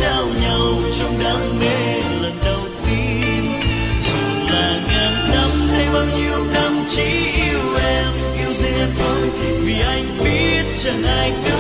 trao nhau trong đam mê lần đầu tiên. Dù là ngàn năm hay bao nhiêu năm chỉ yêu em, yêu riêng thôi, vì anh biết chẳng ai